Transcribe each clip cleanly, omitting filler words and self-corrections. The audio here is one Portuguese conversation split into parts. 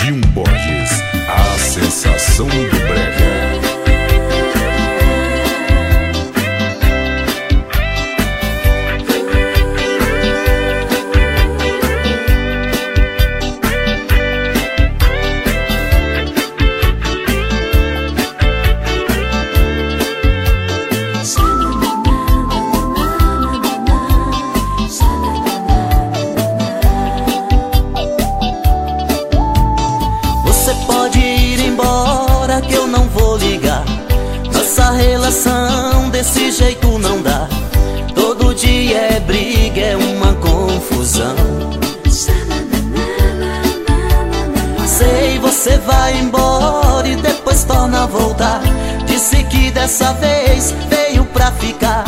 Edinho Borges, a sensação do brega. Você pode ir embora que eu não vou ligar. Nossa relação desse jeito não dá. Todo dia é briga, é uma confusão. Sei, você vai embora e depois torna a voltar. Disse que dessa vez veio pra ficar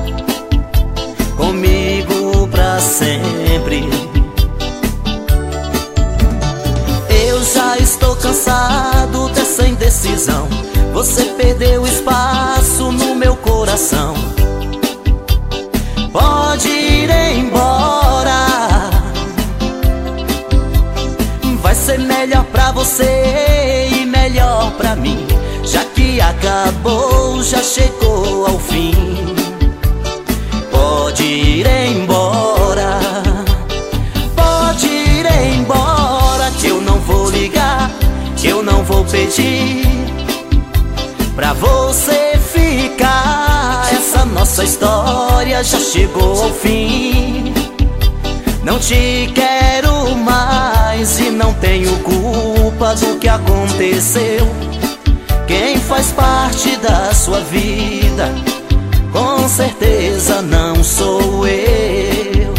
comigo pra sempre. Eu já estou cansado dessa indecisão. Você perdeu espaço no meu coração. Pode ir embora. Vai ser melhor pra você e melhor pra mim. Já que acabou, já chegou ao fim. Pode ir embora. Pode ir embora, que eu não vou ligar, que eu não vou pedir pra você ficar. Essa nossa história já chegou ao fim. Não te quero mais e não tenho culpa do que aconteceu. Quem faz parte da sua vida, com certeza não sou eu.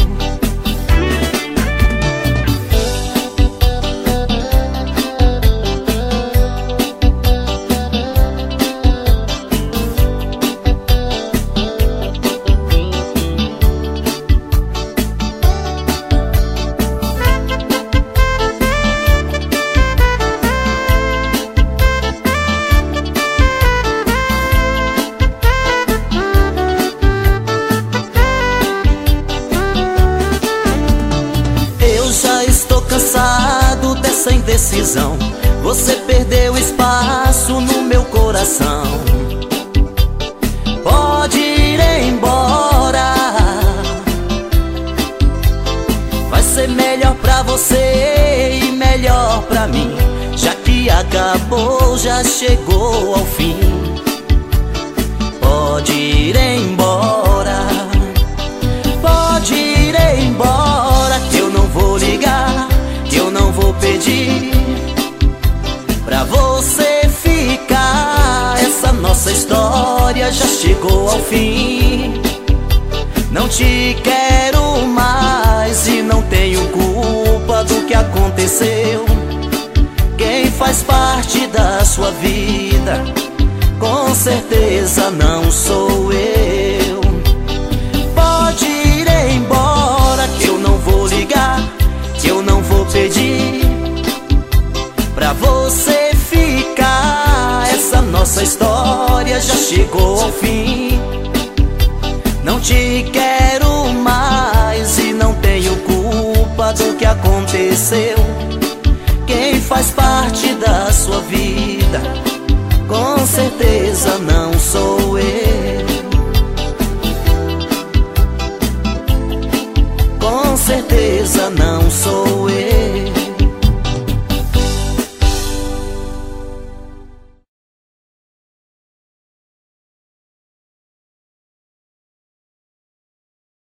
Cansado dessa indecisão. Você perdeu espaço no meu coração. Pode ir embora. Vai ser melhor pra você e melhor pra mim. Já que acabou, já chegou ao fim. Pode ir embora. Pode ir embora, que eu não vou ligar, que eu não vou pedir pra você ficar. Essa nossa história já chegou ao fim. Não te quero mais e não tenho culpa do que aconteceu. Quem faz parte da sua vida, com certeza não sou eu. Pode ir embora, que eu não vou ligar, que eu não vou pedir pra você ficar. Essa nossa história já chegou ao fim. Não te quero mais e não tenho culpa do que aconteceu. Quem faz parte da sua vida, com certeza não sou eu.